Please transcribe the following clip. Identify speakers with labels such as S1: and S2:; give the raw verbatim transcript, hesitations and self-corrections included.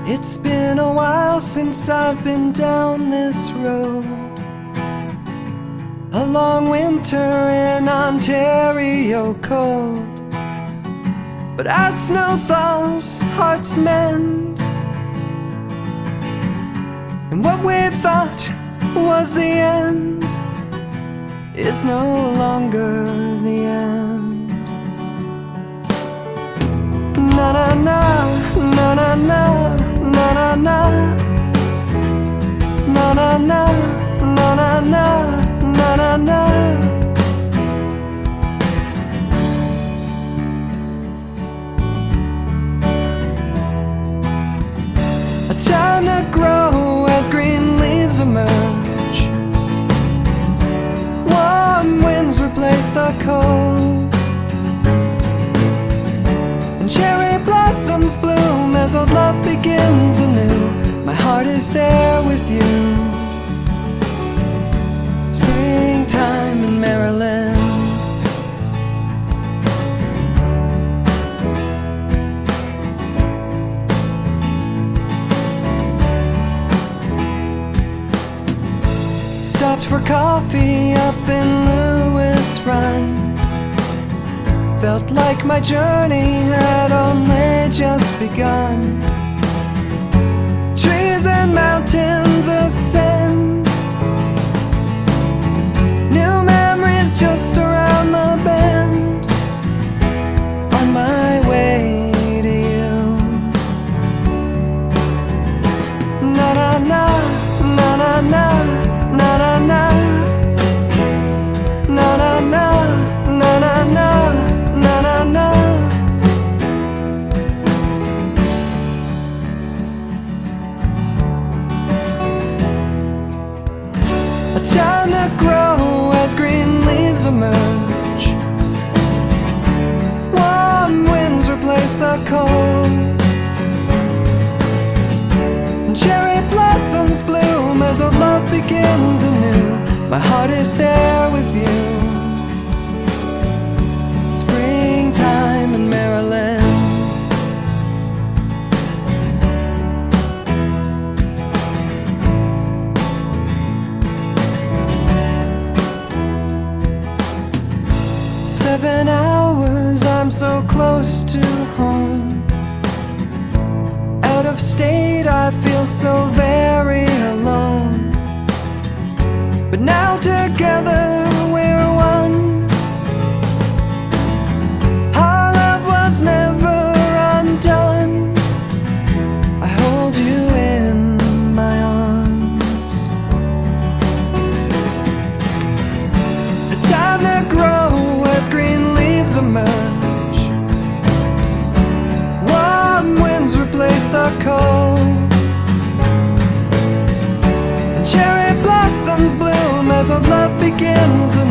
S1: It's been a while since I've been down this road. A long winter in Ontario cold, but as snow thaws, hearts mend, and what we thought was the end is no longer the end. Na na na, na na na, na na na, na na na, na na na, na na na. A time to grow as green leaves emerge. Warm winds replace the cold, and cherry blossoms bloom as old love begins anew. My heart is there with you. Springtime in Maryland. Stopped for coffee up in Lewis Run. Felt like my journey had only just begun. Trees and mountains ascend, new memories just around the bend. On my way to you. Na na na, na na na, na na na, na na na, na na na, na na na. A time to grow as green leaves emerge. Warm winds replace the cold, and cherry blossoms bloom as old love begins anew. My heart is there with you. Springtime in Maryland. Seven hours, I'm so close to home. Out of state, I feel so very alone. But now together we're one. Our love was never undone. I hold you in my arms. A time to grow as green leaves emerge. Warm winds replace the cold, and cherry blossoms bloom as old love begins